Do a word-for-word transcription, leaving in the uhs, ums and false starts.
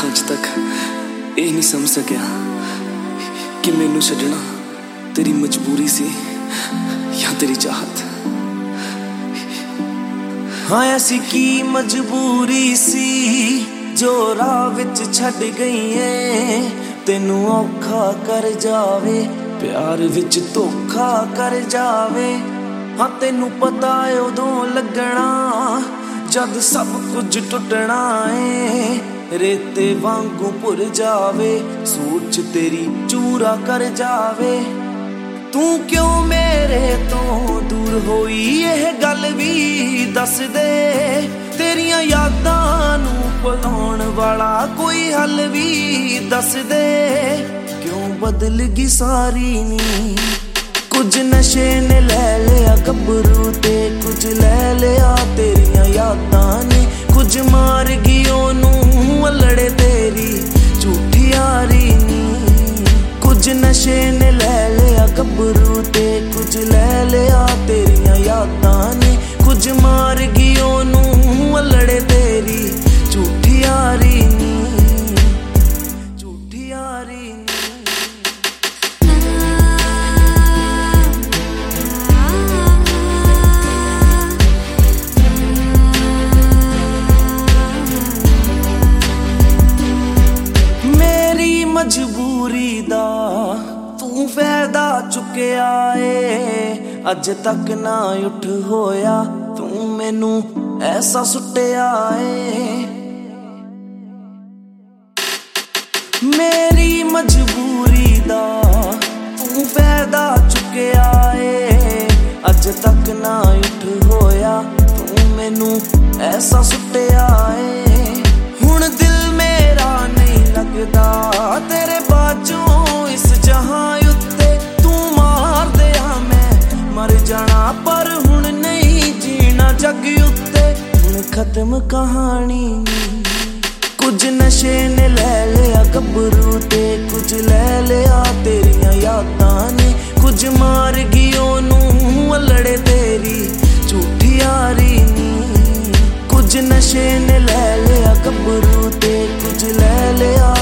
अज तक ये नहीं समझ सकिया कि मैनू छड्डना तेरी मजबूरी सी या तेरी चाहत। हाँ ऐसी की मजबूरी सी जो राह विच छड्ड गई है, तेनू औखा कर जावे प्यार विच धोखा कर जावे। हाँ तेनू पता उदों लगना जद सब कुछ टुटना है, रेते वांगू भुर जावे सोच तेरी चूरा कर जावे। तू क्यों मेरे तो दूर होई यह गल भी दस दे, तेरियां यादां नू भुलाउण वाला कोई हल भी दस दे। क्यों बदल गई सारी नी कुछ नशे ने ले लिया गबरू ते कुछ ले लिया तेरियां यादां ने, कुछ मार गई ओनू अल्लड़े तेरी झूठी यारी नी। कुछ नशे ने ले लिया गबरू ते कुछ ले लिया तेरियां यादां ने, कुछ मार गई ओनू अल्लड़े तेरी झूठी यारी नी, झूठी यारी नी। मजबूरी दा तू फायदा चुकिया है, अज तक ना उठ होया तू मैनू ऐसा सुटिया है। मेरी मजबूरी दा तू फायदा चुकिया है, अज तक ना उठ होया तू मैनू ऐसा सुटिया है। हुण दिल मेरा नहीं लगदा तेरे बाजों इस जहां उत्ते, तू मार दिया मैं मर जाना पर हुण नहीं जीना जग उत्ते। हुण खत्म कहानी कुछ नशे ने ले लिया गबरू ते कुछ ले लिया तेरियां यादां ने, कुछ मार गई ओनू अल्लड़े तेरी झूठी यारी नी। कुछ नशे ने ले लिया गबरू ते कुछ ले लिया